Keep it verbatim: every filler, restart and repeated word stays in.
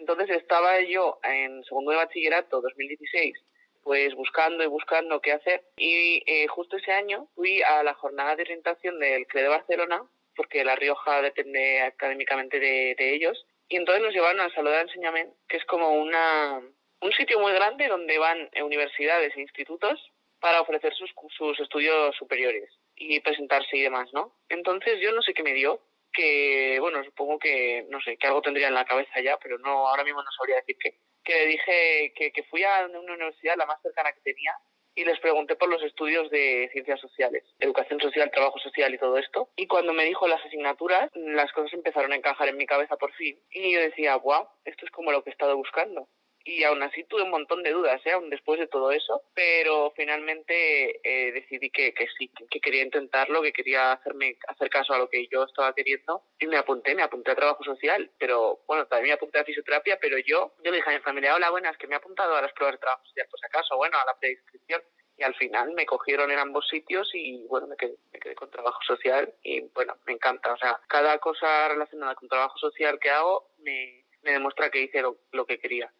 Entonces estaba yo en segundo de bachillerato, dos mil dieciséis, pues buscando y buscando qué hacer. Y eh, justo ese año fui a la jornada de orientación del C R E de Barcelona, porque La Rioja depende académicamente de, de ellos. Y entonces nos llevaron al Saló de l'Ensenyament, que es como una, un sitio muy grande donde van universidades e institutos para ofrecer sus, sus estudios superiores y presentarse y demás, ¿no? Entonces yo no sé qué me dio, que, bueno, supongo que, no sé, que algo tendría en la cabeza ya, pero no, ahora mismo no sabría decir qué. Que le dije que, que fui a una universidad, la más cercana que tenía, y les pregunté por los estudios de ciencias sociales, educación social, trabajo social y todo esto. Y cuando me dijo las asignaturas, las cosas empezaron a encajar en mi cabeza por fin. Y yo decía, wow, esto es como lo que he estado buscando. Y aún así tuve un montón de dudas, ¿eh? Aún después de todo eso, pero finalmente eh, decidí que, que sí, que quería intentarlo, que quería hacerme hacer caso a lo que yo estaba queriendo, y me apunté, me apunté a trabajo social, pero bueno, también me apunté a fisioterapia, pero yo, yo le dije a mi familia, hola, buenas, que me he apuntado a las pruebas de trabajo social, pues acaso, bueno, a la preinscripción, y al final me cogieron en ambos sitios y bueno, me quedé, me quedé con trabajo social y bueno, me encanta, o sea, cada cosa relacionada con trabajo social que hago me, me demuestra que hice lo, lo que quería.